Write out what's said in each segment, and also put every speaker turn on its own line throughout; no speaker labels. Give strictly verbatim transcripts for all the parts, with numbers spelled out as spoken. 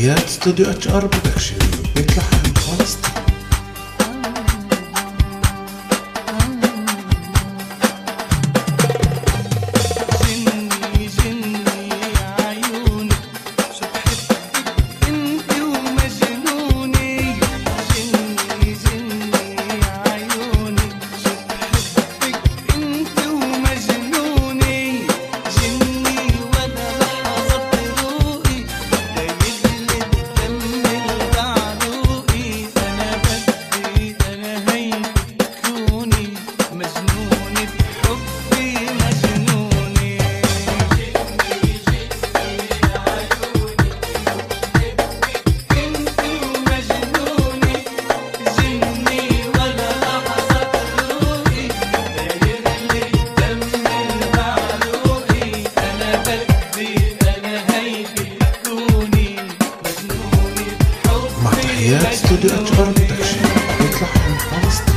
تحيات استوديو اتش ار برودكشن، بيت لحن فلسطين. تحيات استوديو اتش ار برودكشن، بيت لحن فلسطين.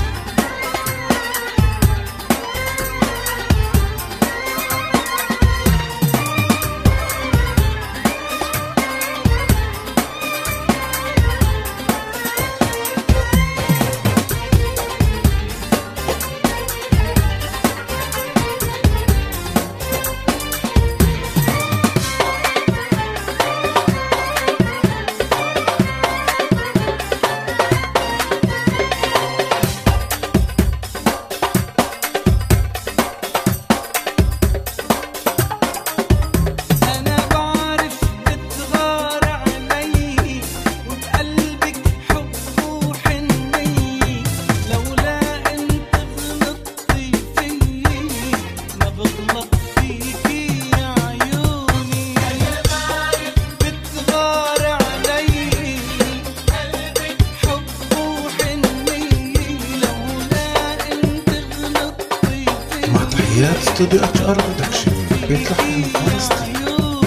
تحيات استوديو اتش ار برودكشن، بيت لحن فلسطين.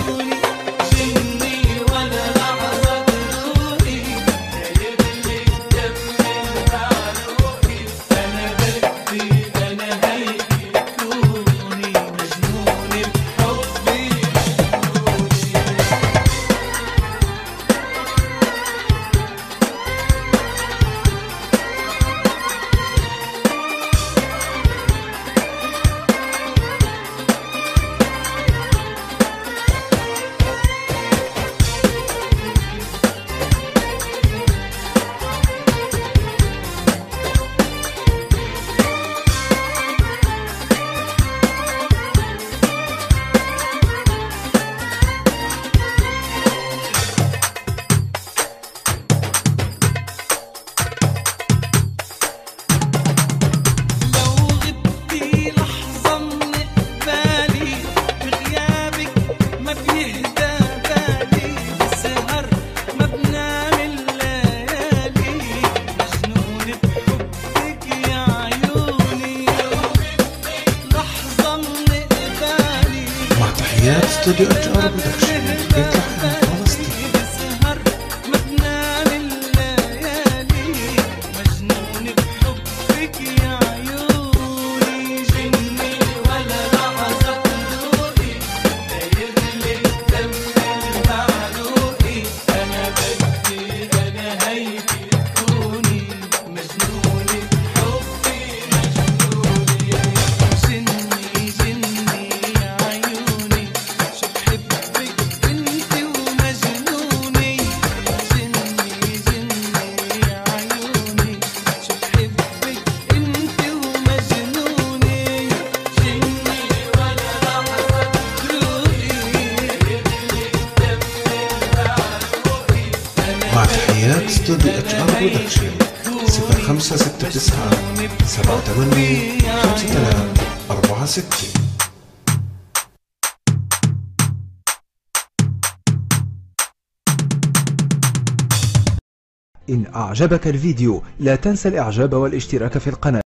تحيات استوديو اتش ار برودكشن، بيت لحن فلسطين. مع تحيات استوديو اتش ار برودكشن، صفر خمسة ستة تسعة سبعة ثمانية خمسة ثلاثة أربعة ستة.
إن أعجبك الفيديو لا تنسى الإعجاب والاشتراك في القناة.